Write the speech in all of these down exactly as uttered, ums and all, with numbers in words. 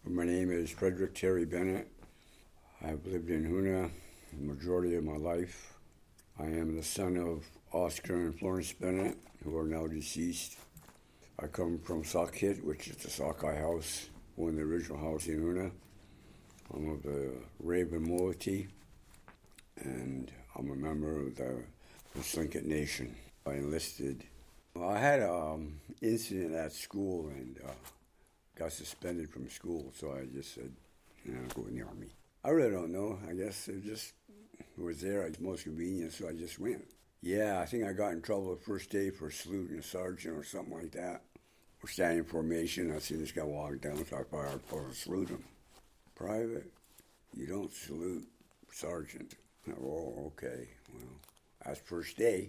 My name is Frederick Terry Bennett. I've lived in Hoonah the majority of my life. I am the son of Oscar and Florence Bennett, who are now deceased. I come from Saukheet, which is the Sockeye House, one of the original houses in Hoonah. I'm of the Raven moiety, and I'm a member of the Tlingit Nation. I enlisted. I had an um, incident at school and uh, got suspended from school, so I just said, you know, go in the Army. I really don't know. I guess it just was there. It's most convenient, so I just went. Yeah, I think I got in trouble the first day for saluting a sergeant or something like that. We're standing in formation. I see this guy walk down, so I fired for to salute him. Private, you don't salute sergeant. Oh, okay. Well, that's first day.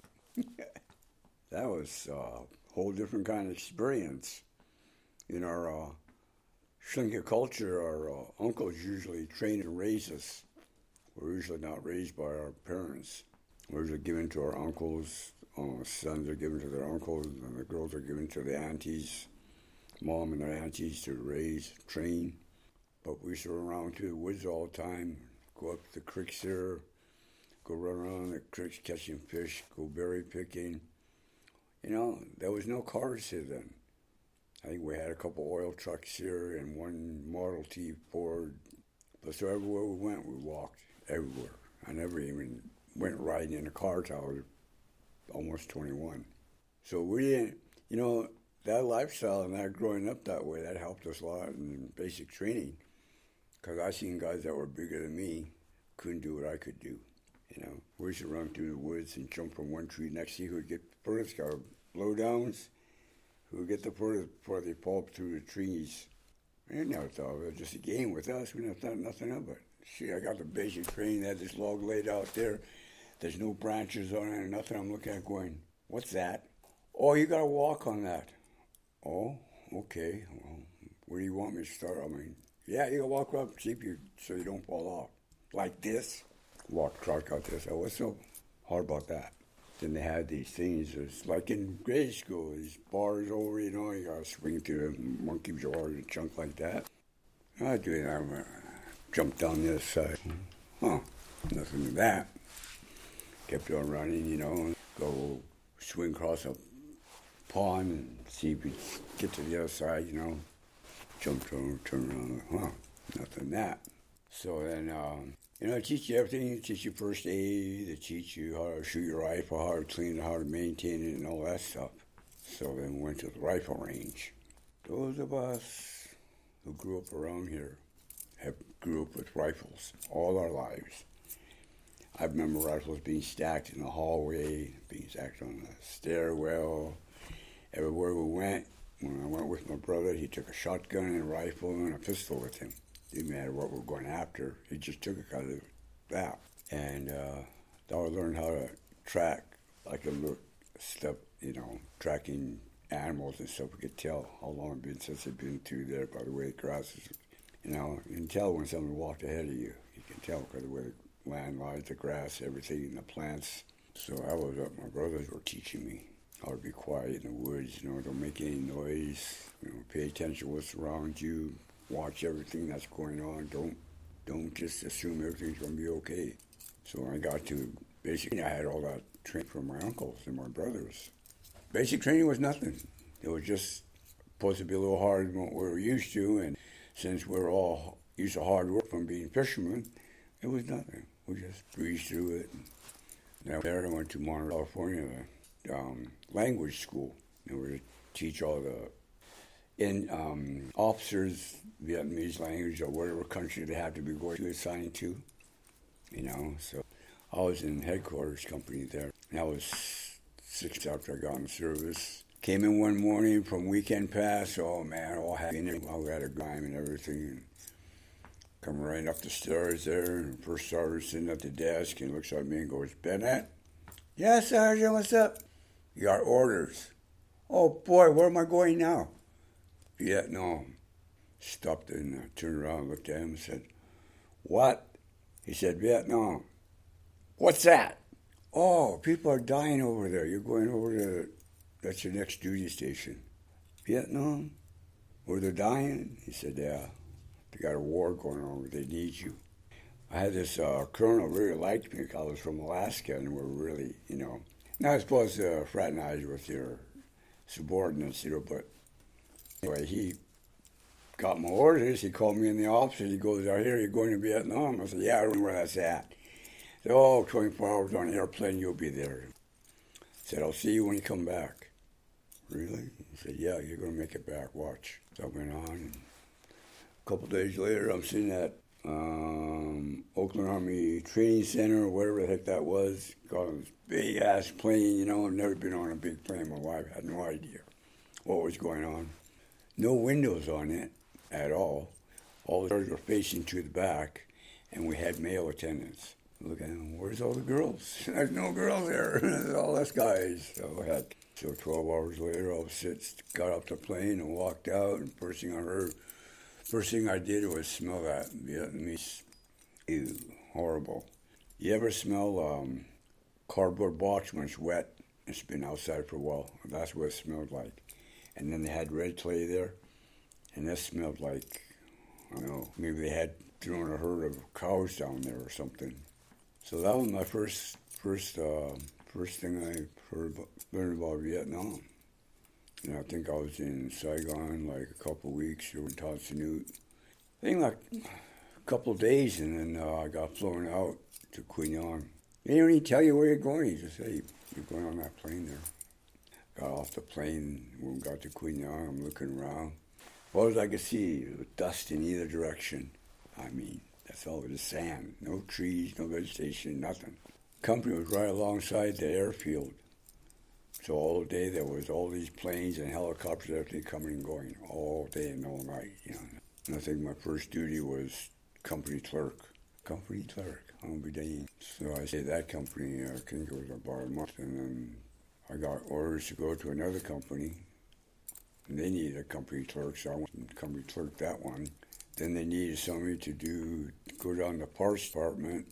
That was a whole different kind of experience. In our uh, Tlingit culture, our uh, uncles usually train and raise us. We're usually not raised by our parents. We're usually given to our uncles. Uh, sons are given to their uncles, and the girls are given to the aunties, mom and their aunties to raise, train. But we used to run around to the woods all the time, go up the creeks there, go run around the creeks catching fish, go berry picking. You know, there was no cars here then. I think we had a couple oil trucks here and one Model T Ford. But so everywhere we went, we walked everywhere. I never even went riding in a car till I was almost twenty-one. So we didn't, you know, that lifestyle and that growing up that way, that helped us a lot in basic training. Because I seen guys that were bigger than me, couldn't do what I could do. You know, we used to run through the woods and jump from one tree next to you who would get furthest, got blowdowns. We get the furthest before they fall up through the trees. I never thought it was just a game with us. We never thought nothing of it. See, I got the basic training. They had this log laid out there. There's no branches on it or nothing. I'm looking at it going, what's that? Oh, you got to walk on that. Oh, okay. Well, where do you want me to start? I mean, yeah, you got to walk up see if you, so you don't fall off. Like this. Walk truck out there. So what's so hard about that? Then they had these things, it's like in grade school, these bars over, you know, you gotta swing through the monkey bars and junk like that. I do it, I uh, jumped down the other side. Huh, nothing to that. Kept on running, you know, go swing across a pond and see if you get to the other side, you know. Jumped over, turn around, huh, nothing to that. So then, um, you know, they teach you everything. They teach you first aid. They teach you how to shoot your rifle, how to clean it, how to maintain it, and all that stuff. So then we went to the rifle range. Those of us who grew up around here have grew up with rifles all our lives. I remember rifles being stacked in the hallway, being stacked on the stairwell. Everywhere we went, when I went with my brother, he took a shotgun and a rifle and a pistol with him. Didn't matter what we were going after. He just took it because of that. And uh, I learned how to track, like a look, stuff, you know, tracking animals and stuff. We could tell how long it's been since they've been through there by the way the grass is. You know, you can tell when someone walked ahead of you. You can tell by the way the land lies, the grass, everything, and the plants. So I was up. My brothers were teaching me how to be quiet in the woods. You know, don't make any noise. You know, pay attention to what's around you. Watch everything that's going on. Don't don't just assume everything's going to be okay. So when I got to basic, I had all that training from my uncles and my brothers. Basic training was nothing. It was just supposed to be a little harder than what we were used to. And since we're all used to hard work from being fishermen, it was nothing. We just breezed through it. And then there I went to Monterey, California, the um, language school. And we would teach all the in um, officers, Vietnamese language or whatever country they have to be going to assigned to, you know. So I was in headquarters company there. And that was six after I got in service. Came in one morning from weekend pass. Oh man, all happy in there. We had a grime and everything. And come right up the stairs there. And the first sergeant sitting at the desk and looks at me and goes, "Bennett?" "Yes, Sergeant, what's up?" "You got orders." "Oh boy, where am I going now?" "Vietnam." Stopped and uh, turned around and looked at him and said, "What?" He said, "Vietnam." "What's that?" "Oh, people are dying over there. You're going over to, that's your next duty station." "Vietnam? Where they're dying?" He said, "Yeah." They got a war going on. They need you. I had this uh, colonel really liked me because I was from Alaska and we're really, you know, not supposed to fraternize with your subordinates, you know, but anyway, he got my orders. He called me in the office. He goes, "I hear you're going to Vietnam." I said, "Yeah, I don't know where that's at." He said, "Oh, twenty-four hours on an airplane, you'll be there." I said, "I'll see you when you come back." "Really?" He said, "Yeah, you're going to make it back. Watch." So I went on. And a couple days later, I'm sitting at um, Oakland Army Training Center or whatever the heck that was. Got this big-ass plane, you know. I've never been on a big plane. My wife had no idea what was going on. No windows on it at all. All the doors were facing to the back, and we had male attendants. Look at them. Where's all the girls? There's no girls there. There's all us guys. So heck. So twelve hours later, I was sit, got off the plane and walked out, and first thing I heard, first thing I did was smell that Vietnamese. Ew, horrible. You ever smell um, cardboard box when it's wet? It's been outside for a while. That's what it smelled like. And then they had red clay there, and that smelled like, I don't know, maybe they had thrown a herd of cows down there or something. So that was my first, first, uh, first thing I heard, learned about Vietnam. And I think I was in Saigon like a couple of weeks, or in Tan Son Nhut. I think like a couple of days, and then uh, I got flown out to Quy Nhon. They don't even tell you where you're going. You just say, "You're going on that plane there." Got off the plane, when we got to Quy Nhon, I'm looking around. All I could see was dust in either direction. I mean, that's all, just sand. No trees, no vegetation, nothing. Company was right alongside the airfield. So all day there was all these planes and helicopters, everything coming and going all day and all night, you know. And I think my first duty was company clerk. Company clerk, I'll be dang. So I stayed at that company, I think it was about a month, and then I got orders to go to another company, and they needed a company clerk, so I went and company clerked that one. Then they needed somebody to do go down the parts department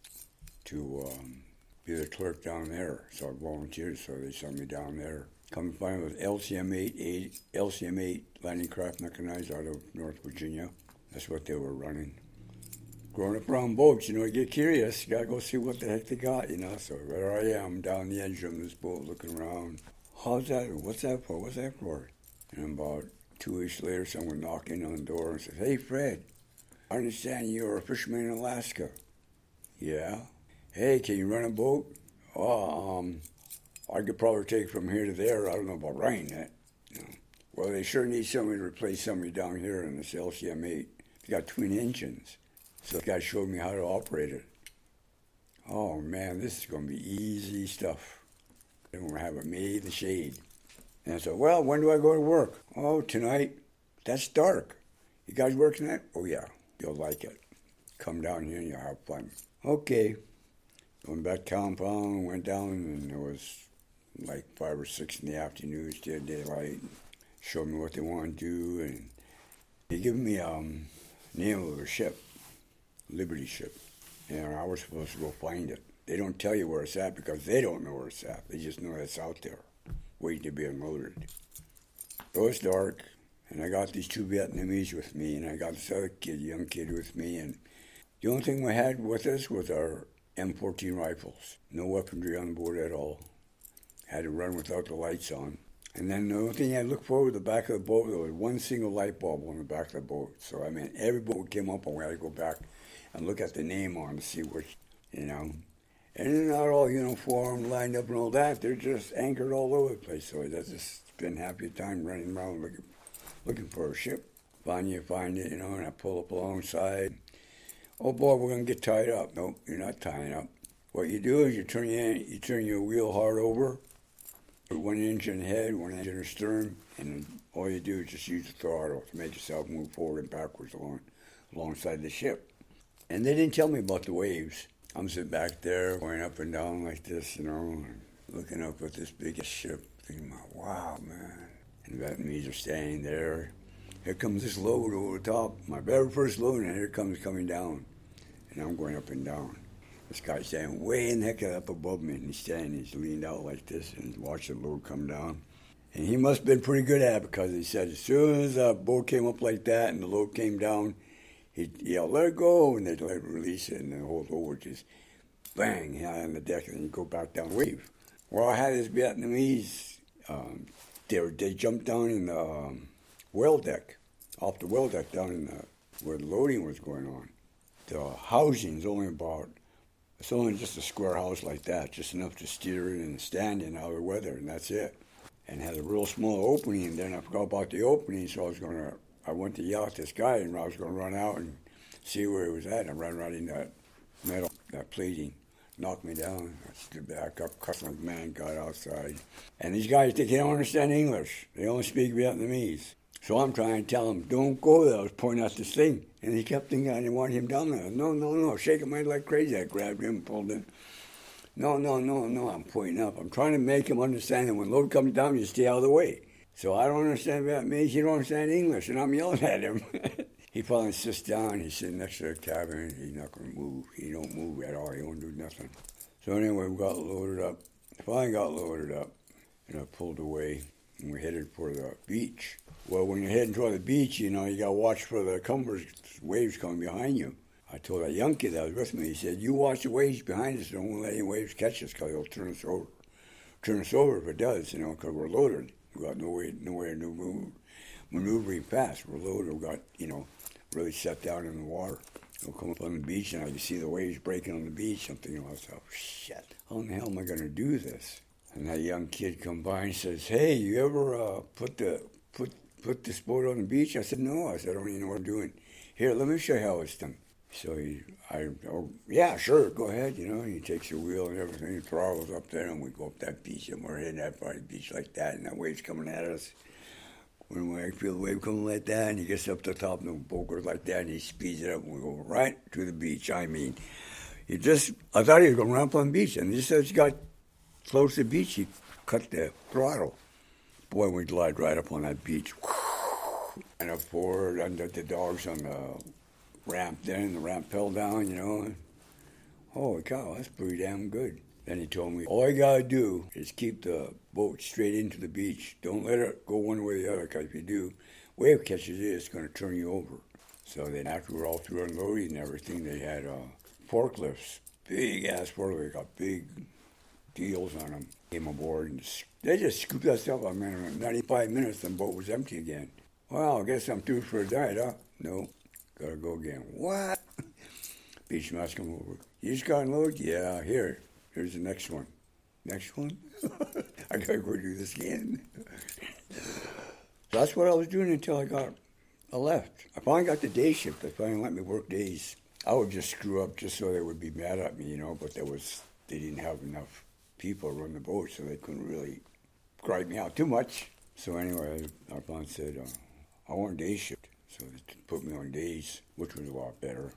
to um, be the clerk down there. So I volunteered, so they sent me down there. Come to find out it was L C M eight, L C M eight Landing Craft Mechanized out of North Virginia. That's what they were running. Growing up around boats, you know, you get curious. You got to go see what the heck they got, you know. So there I am down the edge of this boat looking around. How's that? What's that for? What's that for? And about two weeks later, someone knocked in on the door and said, "Hey, Fred, I understand you're a fisherman in Alaska." "Yeah." "Hey, can you run a boat?" "Oh, um, I could probably take from here to there. I don't know about running that." You know. "Well, they sure need somebody to replace somebody down here in this L C M eight. It's got twin engines." So the guy showed me how to operate it. Oh, man, this is going to be easy stuff. They're going to have it made in the shade. And I said, "Well, when do I go to work?" "Oh, tonight." "That's dark. You guys work tonight?" "Oh, yeah, you'll like it. Come down here and you'll have fun." Okay. Went back to compound, went down, and it was like five or six in the afternoon, still daylight. Showed me what they want to do, and they gave me um name of a ship. Liberty ship, and I was supposed to go find it. They don't tell you where it's at because they don't know where it's at. They just know it's out there, waiting to be unloaded. It was dark, and I got these two Vietnamese with me, and I got this other kid, young kid with me, and the only thing we had with us was our M fourteen rifles. No weaponry on board at all. Had to run without the lights on. And then the only thing I looked for was the back of the boat. There was one single light bulb on the back of the boat. So, I mean, every boat came up, and we had to go back and look at the name on to see which, you know. And they're not all uniformed, lined up and all that. They're just anchored all over the place. So that's just been happy time running around looking, looking for a ship. Find you, find it, you know, and I pull up alongside. "Oh, boy, we're going to get tied up." "Nope, you're not tying up. What you do is you turn your, you turn your wheel hard over, put one engine head, one engine stern, and all you do is just use the throttle to make yourself move forward and backwards along, alongside the ship." And they didn't tell me about the waves. I'm sitting back there, going up and down like this, you know, and looking up at this big ship, thinking, wow, man. And the Vietnamese are standing there. Here comes this load over the top, my very first load, and here it comes coming down. And I'm going up and down. This guy's standing way in the heck up above me, and he's standing, he's leaned out like this, and he's watching the load come down. And he must have been pretty good at it, because he said as soon as the boat came up like that and the load came down, he'd yell, let it go, and they'd let it release it, and the whole load would just bang hit on the deck, and then you go back down the wave. Well, I had this Vietnamese, um, they, were, they jumped down in the um, well deck, off the well deck down in the, where the loading was going on. The housing's only about, it's only just a square house like that, just enough to steer it and stand in out of the weather, and that's it. And had a real small opening, and then I forgot about the opening, so I was going to, I went to yell at this guy, and I was going to run out and see where he was at. I ran right in that metal, that plating, knocked me down. I stood back up, cussing like man, got outside. And these guys, they don't understand English. They only speak Vietnamese. So I'm trying to tell them, don't go there. I was pointing out this thing. And he kept thinking I didn't want him down there. No, no, no, shaking my head like crazy. I grabbed him, pulled him. No, no, no, no, I'm pointing up. I'm trying to make him understand that when load comes down, you stay out of the way. So I don't understand Vietnamese, he don't understand English, and I'm yelling at him. He finally sits down, he's sitting next to the cabin, he's not going to move. He don't move at all, he won't do nothing. So anyway, we got loaded up. Finally got loaded up, and I pulled away, and we headed for the beach. Well, when you're heading toward the beach, you know, you got to watch for the cumbers, waves coming behind you. I told that young kid that was with me, he said, you watch the waves behind us, don't let any waves catch us, because it'll turn us over. Turn us over if it does, you know, because we're loaded. We got no way, no way to move, maneuvering fast. We're loaded, we got, you know, really set down in the water. We'll come up on the beach, and I can see the waves breaking on the beach. I'm thinking to myself, shit, how in the hell am I going to do this? And that young kid come by and says, hey, you ever uh, put the put put this boat on the beach? I said, no. I said, I don't even know what I'm doing. Here, let me show you how it's done. So he, I, oh, yeah, sure, go ahead, you know. He takes the wheel and everything, he throttles up there, and we go up that beach, and we're hitting that part of the beach like that, and that wave's coming at us. When I feel the wave coming like that, and he gets up to the top, and the boat goes like that, and he speeds it up, and we go right to the beach. I mean, he just, I thought he was going to run up on the beach, and just as he got close to the beach, he cut the throttle. Boy, we glide right up on that beach. And up forward, under the dogs on the ramp then, the ramp fell down, you know. Holy cow, that's pretty damn good. Then he told me, all you gotta do is keep the boat straight into the beach. Don't let it go one way or the other, because if you do, wave catches it, it's gonna turn you over. So then after we were all through unloading and everything, they had uh, forklifts, big ass forklifts, got big deals on them. Came aboard and they just scooped that stuff up. Man, in ninety-five minutes, the boat was empty again. Well, I guess I'm due for a diet, huh? No. Gotta go again. What? Beach master come over. You just got unloaded? Yeah, here. Here's the next one. Next one? I gotta go do this again. So that's what I was doing until I got, I left. I finally got the day shift. They finally let me work days. I would just screw up just so they would be mad at me, you know, but there was, they didn't have enough people run the boat, so they couldn't really gripe me out too much. So anyway, our boss said, uh, I want day shift. So they put me on days, which was a lot better.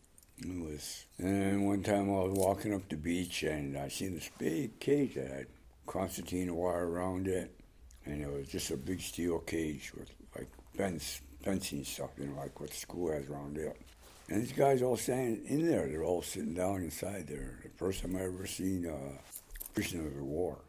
It was. And one time I was walking up the beach and I seen this big cage that had concertina wire around it, and it was just a big steel cage with like fence, fencing stuff, you know, like what the school has around it. And these guys all standing in there. They're all sitting down inside there. The first time I ever seen uh, prisoners of war.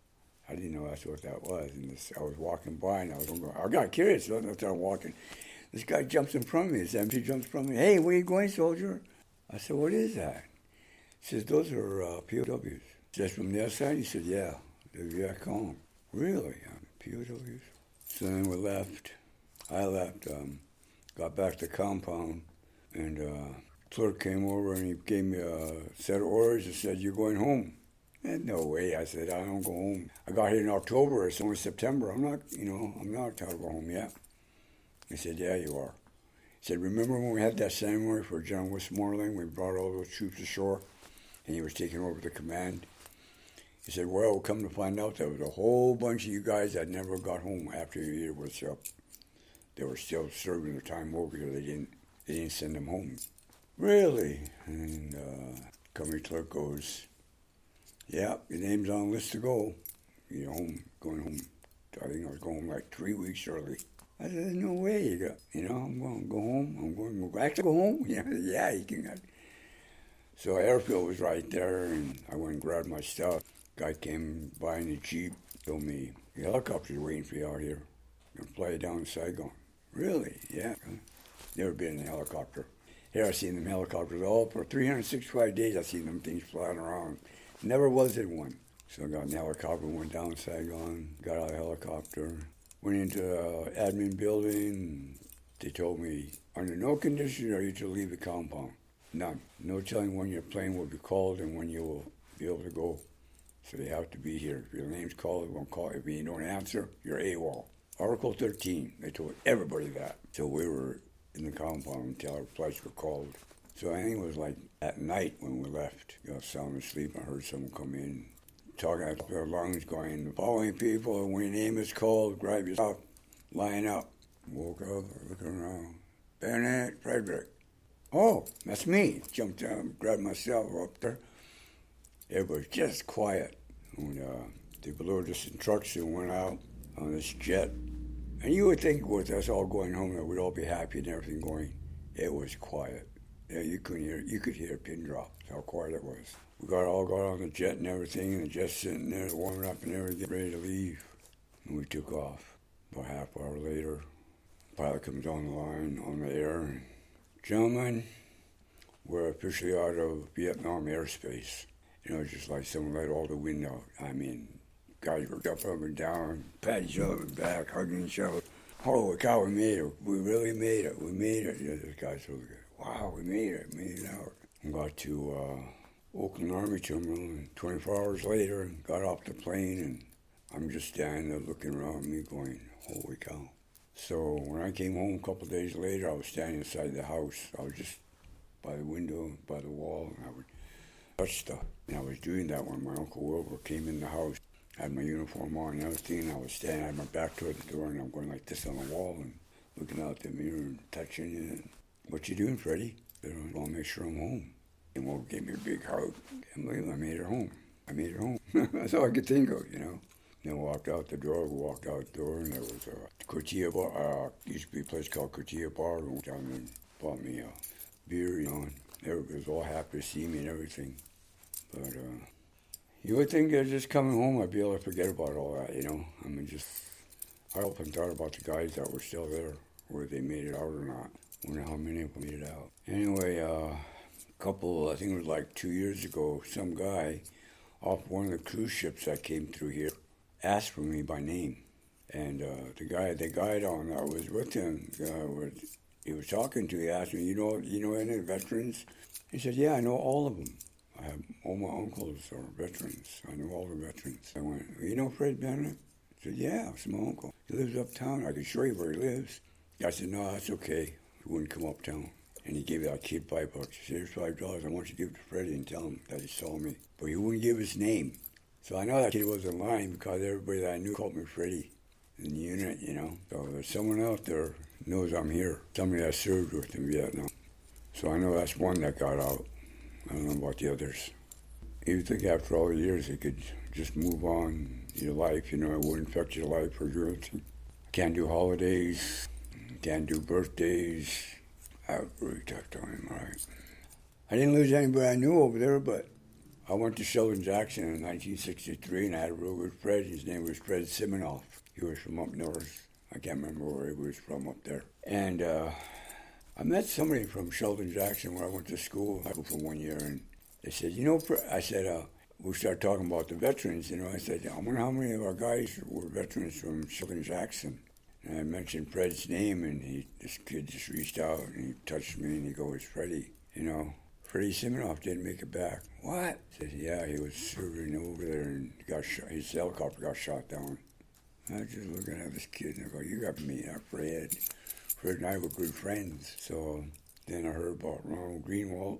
I didn't know that's what that was. And this, I was walking by and I was going, I got curious. So I started walking. This guy jumps in front of me. This M P jumps in front of me. Hey, where you going, soldier? I said, what is that? He says, those are uh, P O Ws. He says, from the other side? He said, yeah, they're Viet Cong. Really? Um, P O Ws? So then we left. I left, um, got back to the compound, and uh, clerk came over and he gave me a set of orders and said, you're going home. And no way. I said, I don't go home. I got here in October. It's only September. I'm not, you know, I'm not entitled to go home yet. He said, yeah, you are. He said, remember when we had that ceremony for General Westmoreland? We brought all those troops ashore, and he was taking over the command. He said, well, come to find out, there was a whole bunch of you guys that never got home after your year was up. They were still serving their time over here. They didn't, they didn't send them home. Really? And uh, company clerk goes, yeah, your name's on the list to go. You're home, going home. I think I was going home like three weeks early. I said, there's no way you got, you know, I'm going to go home. I'm going to go back to go home. Yeah, yeah, you can. Go. So airfield was right there, and I went and grabbed my stuff. Guy came by in the Jeep, told me, the helicopter's waiting for you out here. I'm going to fly you down to Saigon. Really? Yeah. Never been in a helicopter. Here I seen them helicopters all for three hundred sixty-five days. I seen them things flying around. Never was in one. So I got in the helicopter, went down Saigon, got out of the helicopter, went into the admin building. They told me, under no conditions are you to leave the compound. None. No telling when your plane will be called and when you will be able to go. So they have to be here. If your name's called, they won't call. If you don't answer, you're AWOL. Article thirteen, they told everybody that. So we were in the compound until our flights were called. So I think it was like at night when we left. I was sound asleep. I heard someone come in, talking at their lungs, going, the following people, when your name is called, grab yourself, line up. Woke up, looking around. Bennett, Frederick. Oh, that's me. Jumped down, grabbed myself up there. It was just quiet. When uh, they blew this instruction went out on this jet. And you would think with us all going home that we'd all be happy and everything going. It was quiet. Yeah, you couldn't hear. You could hear a pin drop. That's how quiet it was. We got all got on the jet and everything, and the jet sitting there warming up and everything, ready to leave. And we took off. About a half hour later, the pilot comes on the line on the air. And, gentlemen, we're officially out of Vietnam airspace. You know, just like someone let all the wind out. I mean, guys were up, up and down, pat each other on the back, hugging each other. Holy cow, we made it. We really made it. We made it. Yeah, this guy's so good. Wow, we made it. Made it out. And got to uh, Oakland Army Terminal, and twenty-four hours later, and got off the plane, and I'm just standing there looking around me going, holy cow. So when I came home a couple of days later, I was standing inside the house. I was just by the window, by the wall, and I would touch stuff. And I was doing that when my Uncle Wilbur came in the house. I had my uniform on and everything, and I was standing, I had my back toward the door, and I'm going like this on the wall and looking out the mirror and touching it. And, what you doing, Freddie? I said, I want to make sure I'm home. And Will gave me a big hug. I believe I made it home. I made it home. That's all I could think of, you know. Then we walked out the door, we walked out the door, and there was a Cortilla bar. Uh, used to be a place called Cortilla Bar. We went down and bought me a beer, you know, and everybody was all happy to see me and everything. But, uh, you would think that just coming home, I'd be able to forget about all that, you know. I mean, just, I often thought about the guys that were still there, whether they made it out or not. I wonder how many of them made it out. Anyway, uh, a couple, I think it was like two years ago, some guy off one of the cruise ships that came through here asked for me by name. And uh, the guy, the guide on that was with him, uh, was, he was talking to, he asked me, you know, you know any veterans? He said, yeah, I know all of them. I have all my uncles are veterans. I know all the veterans. I went, you know Fred Bennett? I said, yeah, it's my uncle. He lives uptown. I can show you where he lives. I said, no, that's okay. He wouldn't come uptown. And he gave that kid five bucks. He said, here's five dollars. I want you to give it to Freddie and tell him that he saw me. But he wouldn't give his name. So I know that kid wasn't lying because everybody that I knew called me Freddie in the unit, you know. So there's someone out there knows I'm here. Somebody I served with in Vietnam. So I know that's one that got out. I don't know about the others. You think after all the years you could just move on your life, you know, it wouldn't affect your life or your anything. Can't do holidays, can't do birthdays. I was really tough time, all right. I didn't lose anybody I knew over there, but I went to Sheldon Jackson in nineteen sixty-three and I had a real good friend. His name was Fred Siminoff. He was from up north. I can't remember where he was from up there. And uh, I met somebody from Sheldon Jackson where I went to school for one year, and they said, you know, I said, uh, we started talking about the veterans, you know, I said, I wonder how many of our guys were veterans from Sheldon Jackson. And I mentioned Fred's name, and he, this kid just reached out, and he touched me, and he goes, Freddie, you know, Freddie Siminoff didn't make it back. What? I said, yeah, he was serving over there, and got shot, his helicopter got shot down. I was just looking at this kid, and I go, you got me, uh, Fred. Fred and I were good friends. So then I heard about Ronald Greenwald,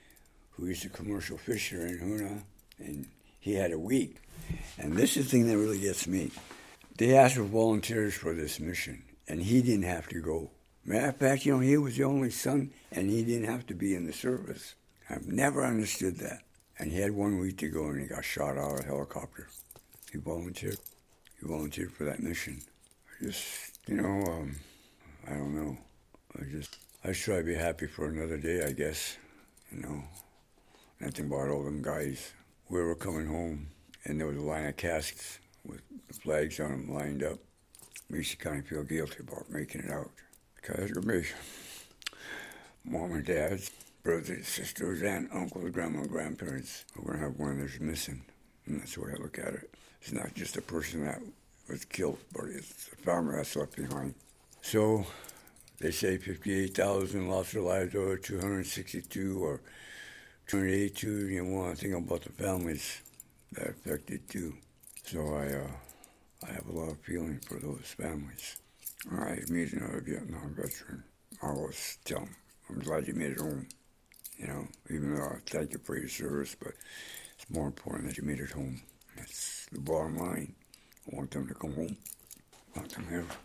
who used to commercial fisher in Hoonah, and he had a week. And this is the thing that really gets me. They asked for volunteers for this mission, and he didn't have to go. Matter of fact, you know, he was the only son, and he didn't have to be in the service. I've never understood that. And he had one week to go, and he got shot out of a helicopter. He volunteered. He volunteered for that mission. I just, you know, um, I don't know. I just, I just try to be happy for another day, I guess. You know, nothing about all them guys. We were coming home, and there was a line of casks with the flags on them lined up. Makes you kind of feel guilty about making it out. Because for me, mom and dad's brothers, sisters, aunt, uncles, grandma, grandparents are going to have one that's missing. And that's the way I look at it. It's not just a person that was killed, but it's a family that's left behind. So they say fifty-eight thousand lost their lives, or two hundred sixty-two or two hundred eighty-two. You want to think about the families that affected too. So I uh, I have a lot of feeling for those families. I meet another Vietnam veteran. I always tell him, I'm glad you made it home. You know, even though I thank you for your service, but it's more important that you made it home. That's the bottom line. I want them to come home. I want them here.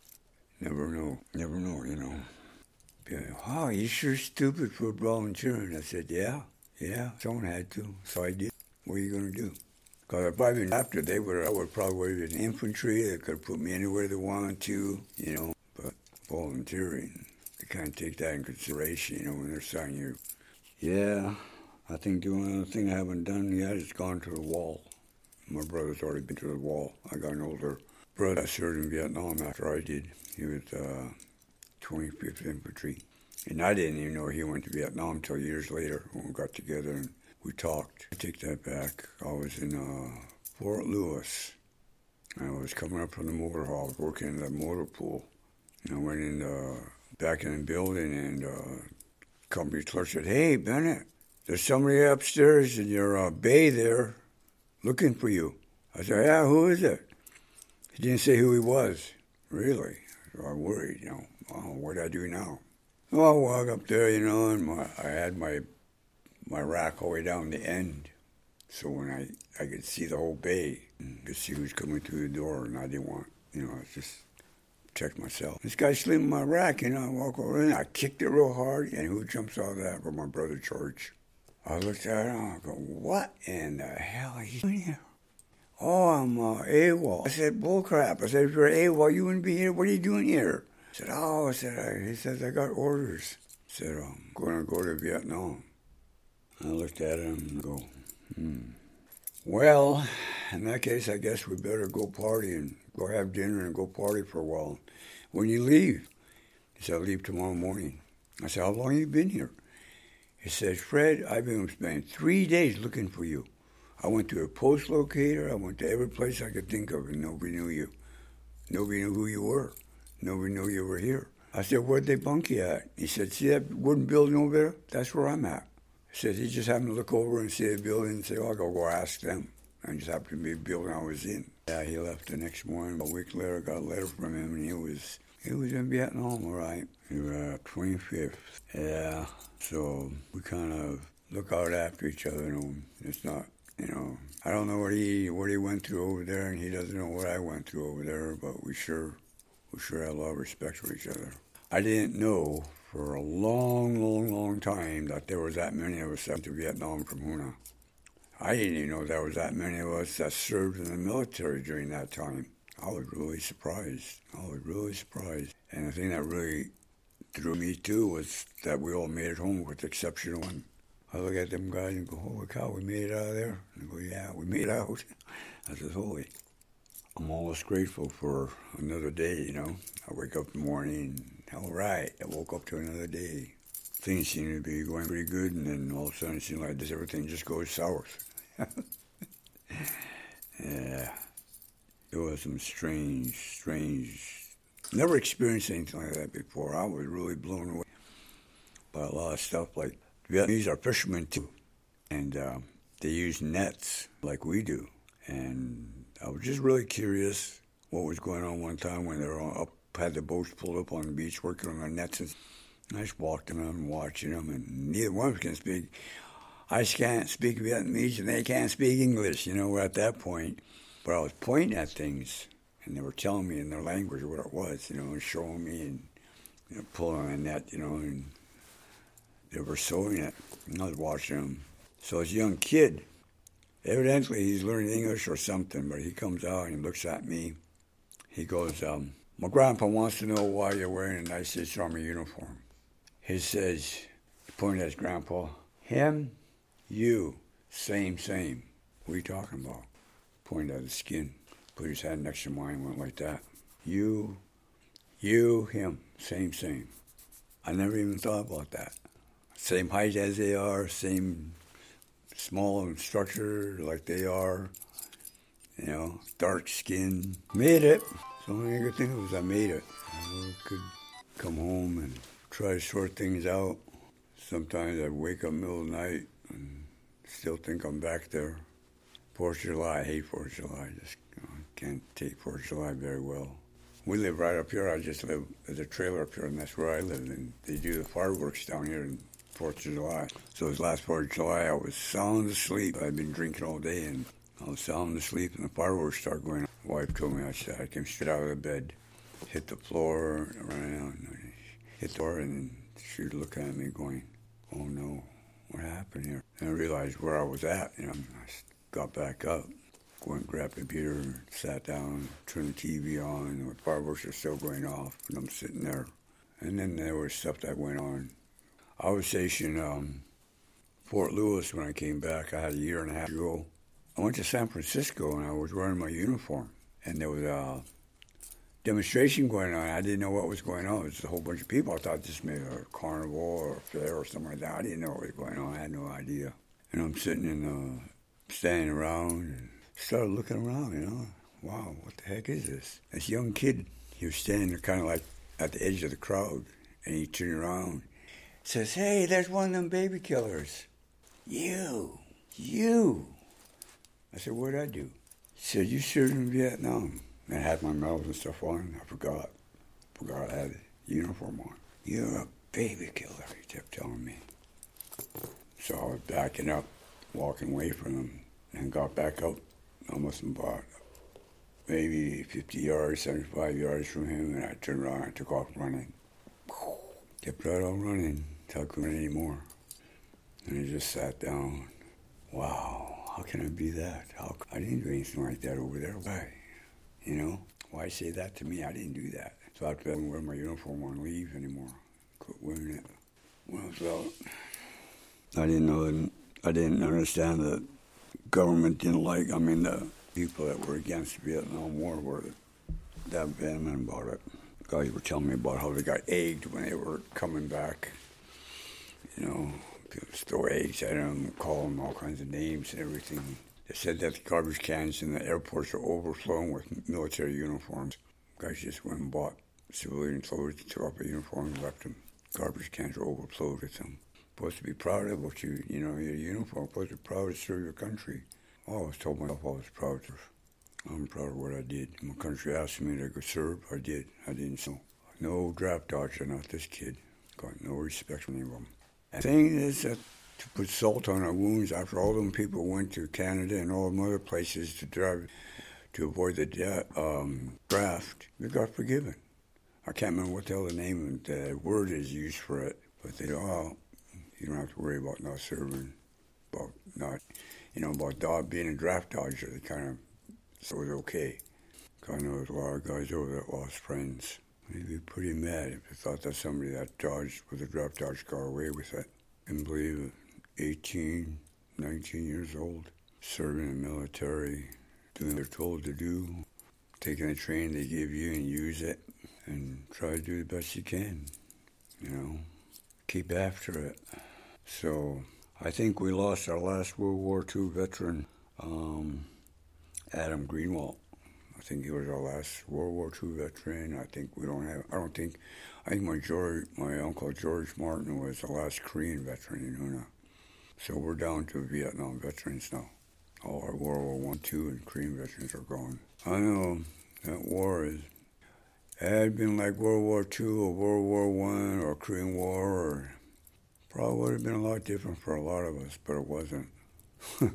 Never know. Never know, you know. Yeah. Oh, you sure stupid for volunteering. I said, yeah, yeah, someone had to, so I did. What are you going to do? Because if I'd been after, they would, I would probably have been infantry. They could have put me anywhere they wanted to, you know. But volunteering, they kind of take that in consideration, you know, when they're signing you. Yeah, I think the only other thing I haven't done yet is gone to the wall. My brother's already been to the wall. I got an older brother that served in Vietnam after I did. He was uh, twenty-fifth Infantry. And I didn't even know he went to Vietnam until years later when we got together and we talked. I take that back. I was in uh, Fort Lewis. I was coming up from the motor hall. I was working in the motor pool. And I went in the, back in the building, and uh, company clerk said, "Hey, Bennett, there's somebody upstairs in your uh, bay there looking for you." I said, "Yeah, who is it?" He didn't say who he was. Really? So I worried, you know. Oh, what do I do now? Well, I walk up there, you know, and my, I had my my rack all the way down the end. So when I, I could see the whole bay, and could see who's coming through the door, and I didn't want, you know, I just checked myself. This guy's sleeping in my rack, you know, I walk over in, I kicked it real hard, and who jumps out of that but my brother George. I looked at him, and I go, what in the hell are you doing here? Oh, I'm uh, AWOL. I said, bullcrap. I said, if you're AWOL, you wouldn't be here. What are you doing here? I said, oh, I said, I, he says, I got orders. I said, I'm going to go to Vietnam. I looked at him and go, hmm. Well, in that case, I guess we better go party and go have dinner and go party for a while. When you leave? He said, I'll leave tomorrow morning. I said, how long have you been here? He says, Fred, I've been spending three days looking for you. I went to a post locator. I went to every place I could think of, and nobody knew you. Nobody knew who you were. Nobody knew you were here. I said, where'd they bunk you at? He said, see that wooden building over there? That's where I'm at. He said, he just happened to look over and see the building and say, oh, I'll go, go ask them. And just happened to be the building I was in. Yeah, he left the next morning. A week later, I got a letter from him, and he was he was in Vietnam, all right. He was uh, twenty-fifth. Yeah, so we kind of look out after each other. You know, it's not, you know, I don't know what he what he went through over there, and he doesn't know what I went through over there, but we sure we sure had a lot of respect for each other. I didn't know for a long, long, long time that there was that many of us sent to Vietnam from Huna. I didn't even know there was that many of us that served in the military during that time. I was really surprised. I was really surprised. And the thing that really threw me, too, was that we all made it home with the exception of one. I look at them guys and go, holy cow, we made it out of there? And I go, yeah, we made it out. I said, holy. I'm almost grateful for another day, you know. I wake up in the morning, all right, I woke up to another day. Things seem to be going pretty good, and then all of a sudden it seems like this, everything just goes south. Yeah. It was some strange, strange... Never experienced anything like that before. I was really blown away by a lot of stuff. Like, Vietnamese are fishermen, too. And uh, they use nets like we do. And I was just really curious what was going on one time when they were up, had the boats pulled up on the beach working on their nets. And I just walked around and watching them, and neither one of us can speak. I can't speak Vietnamese, and they can't speak English. You know, we're at that point. But I was pointing at things, and they were telling me in their language what it was, you know, and showing me and you know, pulling on a net, you know, and they were sewing it. And I was watching them. So this young kid, evidently he's learning English or something, but he comes out and he looks at me. He goes, um, my grandpa wants to know why you're wearing a United States Army uniform. He says, he pointed at his grandpa, him, you, same, same. What are you talking about? Pointed at his skin, put his hand next to mine, went like that. You, you, him, same, same. I never even thought about that. Same height as they are, same small in structure like they are, you know, dark skin. Made it. So the only good thing was I made it. I could come home and try to sort things out. Sometimes I'd wake up middle of the night and still think I'm back there. Fourth of July, I hate Fourth of July. I just you know, can't take Fourth of July very well. We live right up here. I just live at a trailer up here, and that's where I live. And they do the fireworks down here on Fourth of July. So this last Fourth of July, I was sound asleep. I'd been drinking all day, and I was sound asleep, and the fireworks started going off. My wife told me, I said, I came straight out of the bed, hit the floor, ran out, and hit the floor, and she was looking at me going, oh no, what happened here? And I realized where I was at, you know. I got back up, went and grabbed a computer, sat down, turned the T V on, and the fireworks are still going off, and I'm sitting there. And then there was stuff that went on. I was stationed um, Fort Lewis when I came back. I had a year and a half ago. I went to San Francisco, and I was wearing my uniform, and there was a demonstration going on. I didn't know what was going on. It was a whole bunch of people. I thought this may be a carnival or a fair or something like that. I didn't know what was going on. I had no idea. And I'm sitting in the, standing around and started looking around, you know. Wow, what the heck is this? This young kid, he was standing there kind of like at the edge of the crowd, and he turned around, says, hey, there's one of them baby killers. You, you. I said, what did I do? He said, you served in Vietnam. And I had my medals and stuff on. I forgot. Forgot I had a uniform on. You're a baby killer, he kept telling me. So I was backing up, walking away from him, and got back up almost about maybe fifty yards, seventy-five yards from him, and I turned around and took off running. Kept right on running until I couldn't anymore. And I just sat down. Wow, how can I be that? How, I didn't do anything like that over there. Why? You know? Why say that to me? I didn't do that. So I didn't wear my uniform on leave anymore. Quit wearing it. Well, so I didn't know, I didn't understand that government didn't like, I mean, the people that were against the Vietnam War were that vehement about it. Guys were telling me about how they got egged when they were coming back. You know, people throw eggs at them, call them all kinds of names and everything. They said that the garbage cans in the airports are overflowing with military uniforms. Guys just went and bought civilian clothes, took off a uniform and left them. Garbage cans are overflowed with them. Supposed to be proud of what you, you know, your uniform. Supposed to be proud to serve your country. I always told myself I was proud of. I'm proud of what I did. My country asked me to go serve. I did. I didn't. So no draft dodger, not this kid. Got no respect from any of them. The thing is that to put salt on our wounds after all them people went to Canada and all them other places to drive to avoid the de- um, draft, they got forgiven. I can't remember what the hell the name of the word is used for it, but they oh, you don't have to worry about not serving, about not, you know, about dog being a draft dodger. They kind of, so it was okay. I know there's a lot of guys over there that lost friends. They'd be pretty mad if they thought that somebody that dodged with a draft dodge got away with it. I can believe it. eighteen, nineteen years old, serving in the military, doing what they're told to do, taking the training they give you and use it, and try to do the best you can, you know, keep after it. So I think we lost our last World War Two veteran, um, Adam Greenwald. I think he was our last World War Two veteran. I think we don't have, I don't think, I think my George, my uncle George Martin was the last Korean veteran in Hoonah. So we're down to Vietnam veterans now. All our World War One, Two, and Korean veterans are gone. I know that war is, it had been like World War Two or World War One or Korean War, or probably would have been a lot different for a lot of us, but it wasn't. I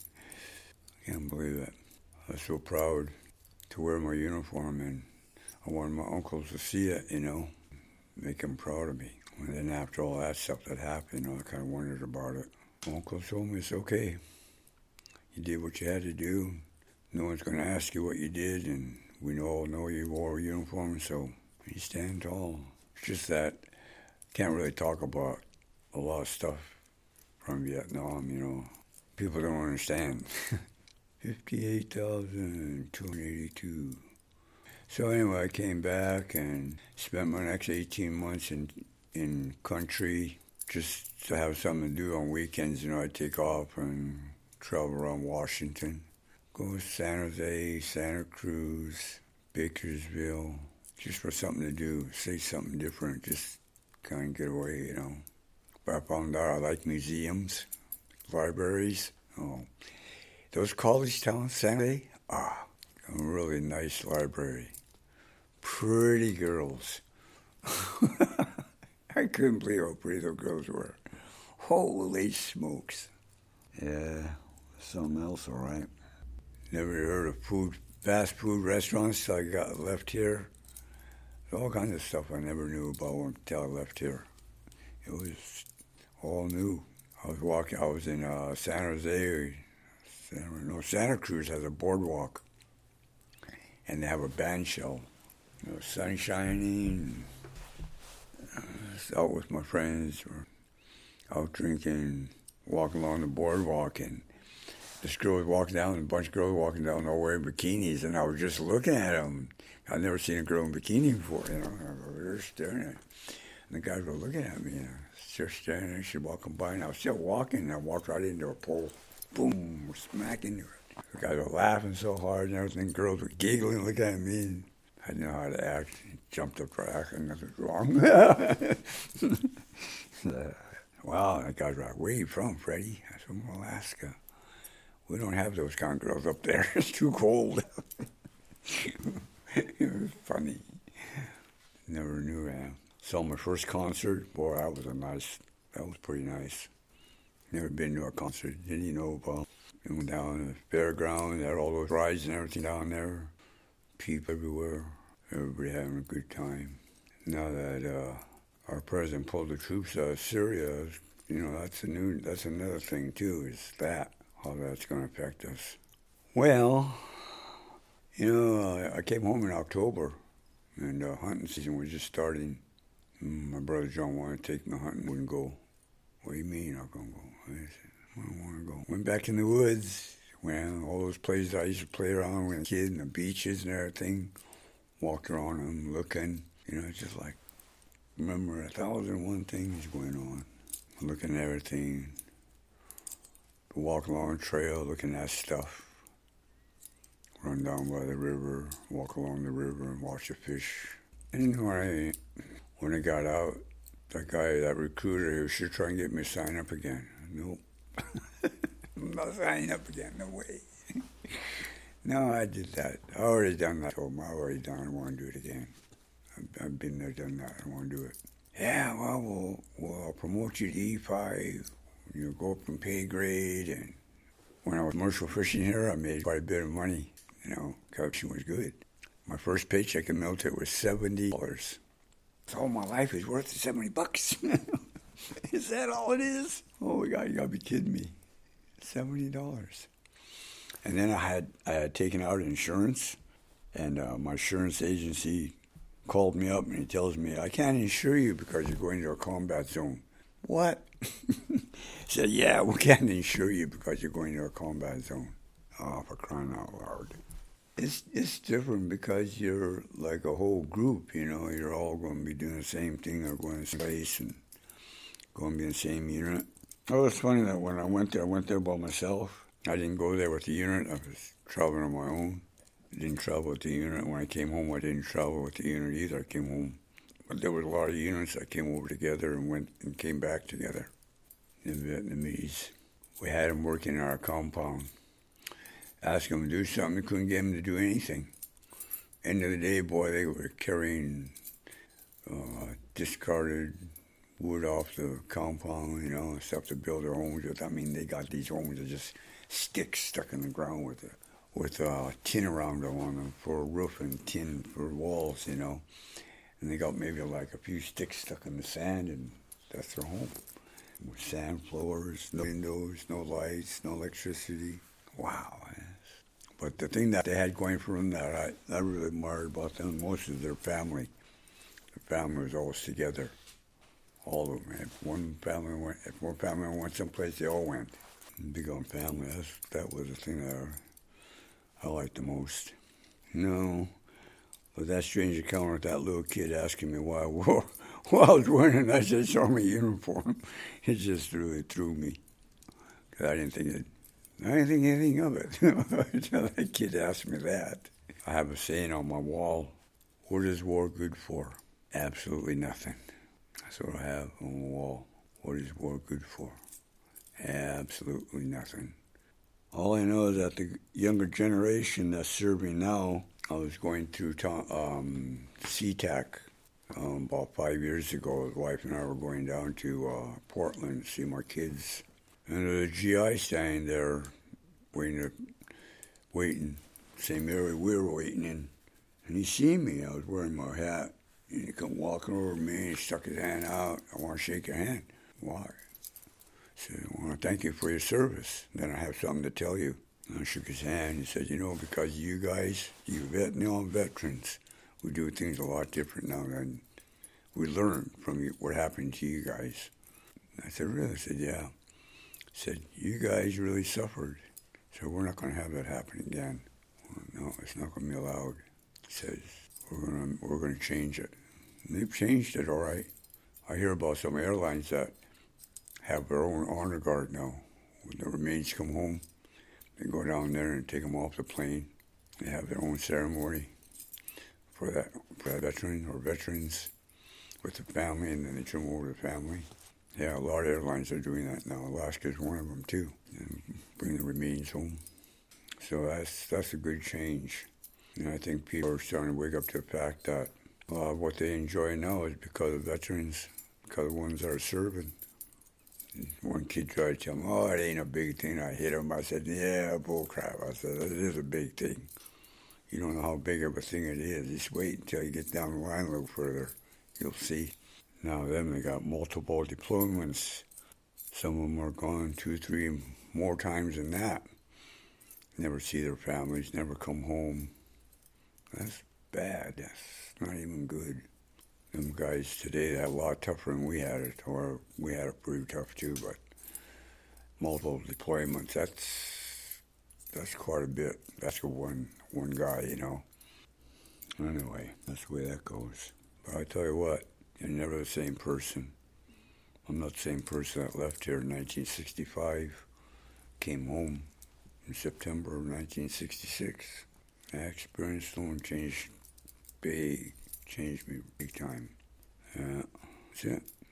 can't believe it. I was so proud to wear my uniform, and I wanted my uncles to see it, you know, make them proud of me. And then after all that stuff that happened, you know, I kind of wondered about it. My uncle told me it's okay. You did what you had to do. No one's going to ask you what you did, and we all know you wore a uniform, so you stand tall. It's just that can't really talk about a lot of stuff from Vietnam, you know. People don't understand. fifty-eight thousand two hundred eighty-two. So anyway, I came back and spent my next eighteen months in in country just to have something to do on weekends. You know, I take off and travel around Washington. Go to San Jose, Santa Cruz, Bakersville, just for something to do, say something different, just kind of get away, you know. But I found out I like museums, libraries. Oh, those college towns, San Jose, ah, a really nice library. Pretty girls. I couldn't believe how pretty those girls were. Holy smokes. Yeah, something else, all right. Never heard of food, fast food restaurants till I got left here. There's all kinds of stuff I never knew about until I left here. It was all new. I was walking, I was in uh, San Jose, San, no, Santa Cruz has a boardwalk. And they have a band shell. You know, sun shining, uh, out with my friends, or out drinking, walking along the boardwalk, and this girl was walking down, and a bunch of girls walking down all wearing bikinis, and I was just looking at them. I'd never seen a girl in bikini before, you know. I was staring at, and the guys were looking at me, and I was just staring at her. She walking by, and I was still walking, and I walked right into a pole. Boom, smack into it. The guys were laughing so hard and everything. Girls were giggling, looking at me. And I didn't know how to act. Jumped up for acting, nothing was wrong. Wow, that guy's like, where are you from, Freddie? I said, from Alaska. We don't have those kind of girls up there. It's too cold. It was funny. Never knew that. Saw my first concert. Boy, that was a nice, that was pretty nice. Never been to a concert. Didn't you know about? We went down to the fairground, had all those rides and everything down there. People everywhere. Everybody having a good time. Now that uh, our president pulled the troops out of Syria, you know, that's a new, that's another thing too, is that, how that's going to affect us. Well, you know, I came home in October, and uh, hunting season was just starting. My brother John wanted to take me hunting, wouldn't go. What do you mean you're not going to go? I said, I don't want to go. Went back in the woods, went all those places I used to play around with a kid, and the beaches and everything. Walked around them, looking, you know, just like, remember a thousand and one things going on. Looking at everything. Walk along the trail, looking at stuff. Run down by the river, walk along the river and watch the fish. And when I, when I got out, that guy, that recruiter, he was sure trying to get me to sign up again. Nope. I'm not signing up again, no way. No, I did that. I already done that. I told him I already done it. I want to do it again. I've, I've been there, done that. I want to do it. Yeah, well, we'll, we'll promote you to E five. You'll go up in pay grade. And when I was commercial fishing here, I made quite a bit of money. You know, fishing was good. My first paycheck in the military was seventy dollars. So all my life is worth seventy bucks. Is that all it is? Oh, my God, you got to be kidding me. seventy dollars. And then I had I had taken out insurance, and uh, my insurance agency called me up and he tells me, I can't insure you because you're going to a combat zone. What? He said, yeah, we can't insure you because you're going to a combat zone. Oh, for crying out loud. It's, it's different because you're like a whole group, you know. You're all going to be doing the same thing or going to the same place and going to be in the same unit. Oh, it's funny that when I went there, I went there by myself. I didn't go there with the unit. I was traveling on my own. I didn't travel with the unit. When I came home, I didn't travel with the unit either. I came home. But there was a lot of units that came over together and went and came back together. The Vietnamese. We had them working in our compound. Asked them to do something. We couldn't get them to do anything. End of the day, boy, they were carrying uh, discarded wood off the compound, you know, stuff to build their homes with. I mean, they got these homes that just sticks stuck in the ground with a, with uh, tin around them on them for a roof and tin for walls, you know. And they got maybe like a few sticks stuck in the sand, and that's their home. With sand floors, no windows, no lights, no electricity. Wow. But the thing that they had going for them that I, I really admired about them most is their family. Their family was always together. All of them. If one family went, if one family went someplace, they all went. Big on family. That's, that was the thing that I, I liked the most. No, but that strange encounter with that little kid asking me why I wore Well, I was wearing a nice Army uniform. It just really threw me. 'Cause I didn't think it, I didn't think anything of it until that kid asked me that. I have a saying on my wall: "What is war good for? Absolutely nothing." That's what I have on the wall. What is war good for? Absolutely nothing. All I know is that the younger generation that's serving now, I was going through um, SeaTac um, about five years ago. His wife and I were going down to uh, Portland to see my kids. And there's a G I standing there waiting, to, waiting, same area we were waiting in. And he seen me. I was wearing my hat. And he come walking over to me and he stuck his hand out. "I want to shake your hand." "Why?" I said, "I want to thank you for your service. Then I have something to tell you." And I shook his hand. He said, "You know, because you guys, you Vietnam veterans, we do things a lot different now than we learned from you, what happened to you guys." And I said, "Really?" I said, "Yeah." He said, "You guys really suffered, so we're not going to have that happen again." Well, no, it's not going to be allowed. He says, we're going to, we're going to change it. And they've changed it, all right. I hear about some airlines that have their own honor guard now. When the remains come home, they go down there and take them off the plane. They have their own ceremony for that, for that veteran or veterans with the family, and then they turn them over to the family. Yeah, a lot of airlines are doing that now. Alaska's one of them too. And bring the remains home. So that's that's a good change. And I think people are starting to wake up to the fact that a lot of what they enjoy now is because of veterans, because of the ones that are serving. One kid tried to tell me, "Oh, it ain't a big thing." I hit him. I said, "Yeah, bull crap." I said, "It is a big thing. You don't know how big of a thing it is. Just wait until you get down the line a little further. You'll see." Now then, they got multiple deployments. Some of them are gone two, three more times than that. Never see their families, never come home. That's bad. That's not even good. Them guys today, they have a lot tougher than we had it, or we had it pretty tough too, but multiple deployments, that's that's quite a bit. That's for one, one guy, you know. Anyway, that's the way that goes. But I tell you what, you're never the same person. I'm not the same person that left here in nineteen sixty-five, came home in September of nineteen sixty-six. I experienced Stone changed big, changed me big time. Yeah, that's it.